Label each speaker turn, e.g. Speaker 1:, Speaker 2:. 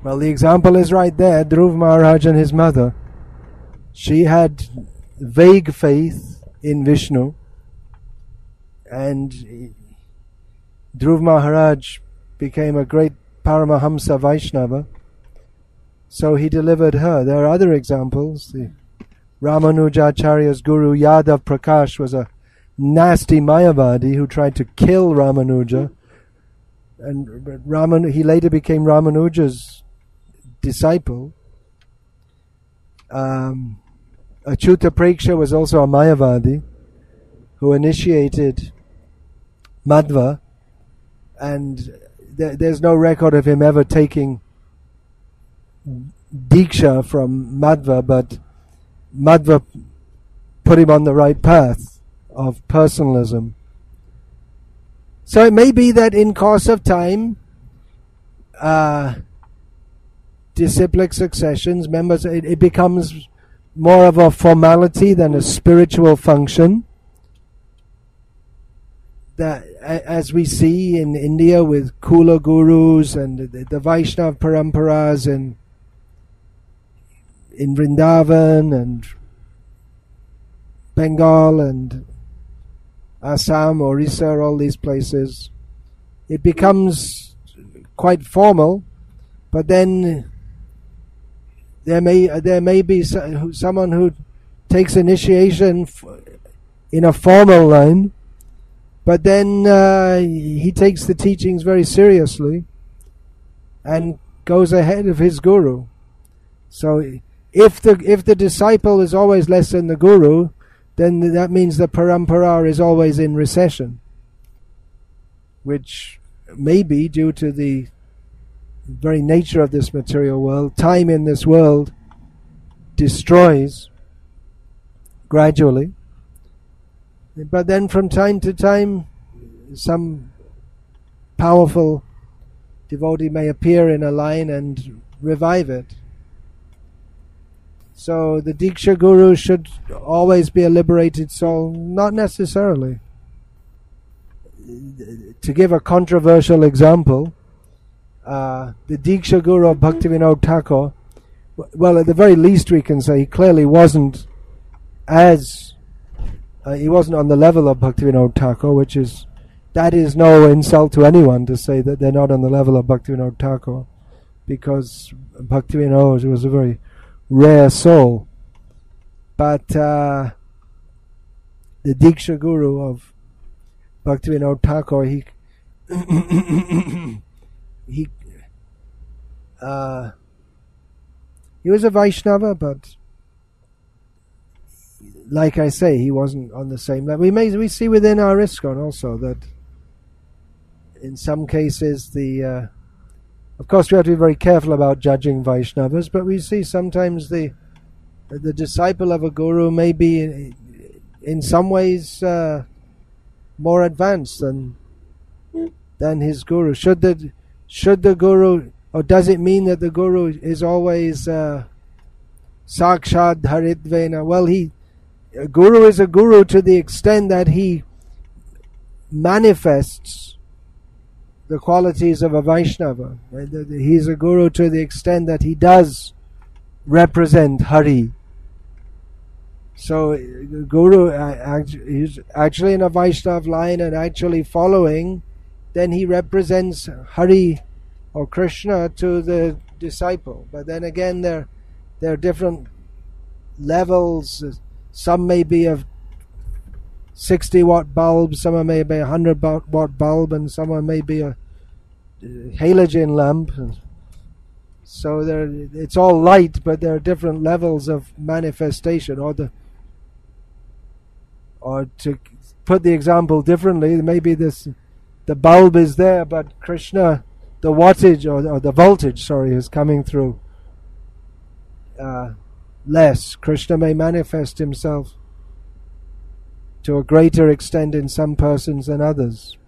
Speaker 1: Well, the example is right there. Dhruv Maharaj and his mother. She had vague faith in Vishnu, and Dhruv Maharaj became a great Paramahamsa Vaishnava, so he delivered her. There are other examples. The Ramanujacharya's guru Yadav Prakash was a nasty Mayavadi who tried to kill Ramanuja, and he later became Ramanuja's disciple. Achyuta Preksha was also a Mayavadi who initiated Madhva, and there's no record of him ever taking Diksha from Madhva, but Madhva put him on the right path of personalism. So it may be that in course of time, disciplic successions, members, it becomes more of a formality than a spiritual function. That, as we see in India with Kula Gurus and the Vaishnav Paramparas in Vrindavan and Bengal and Assam, Orissa, all these places, it becomes quite formal, but then there may be someone who takes initiation in a formal line, but then he takes the teachings very seriously and goes ahead of his guru. So if the disciple is always less than the guru, then that means the parampara is always in recession, which may be due to the very nature of this material world. Time in this world destroys gradually, but then from time to time some powerful devotee may appear in a line and revive it. So the Diksha Guru should always be a liberated soul? Not necessarily. To give a controversial example, the Diksha Guru of Bhaktivinoda Thakur, well, at the very least we can say he clearly wasn't he wasn't on the level of Bhaktivinoda Thakur, that is no insult to anyone to say that they're not on the level of Bhaktivinoda Thakur, because Bhaktivinoda was a very rare soul. But the Diksha Guru of Bhaktivinoda Thakur, he was a Vaishnava, but like I say, he wasn't on the same level. We see within our ISKCON also that in some cases of course we have to be very careful about judging Vaishnavas, but we see sometimes the disciple of a guru may be in some ways more advanced than his guru. Should the guru, or does it mean that the guru is always Sakshad Haridvena? Well, a guru is a guru to the extent that he manifests the qualities of a Vaishnava. Right? He's a guru to the extent that he does represent Hari. So the guru is actually in a Vaishnava line and actually following, then he represents Hari or Krishna to the disciple. But then again, there are different levels. Some may be of 60 watt bulb, some may be a 100 watt bulb, and some may be a halogen lamp. So it's all light, but there are different levels of manifestation. Or to put the example differently, maybe the bulb is there, but Krishna, the wattage or the voltage, is coming through less. Krishna may manifest himself to a greater extent in some persons than others.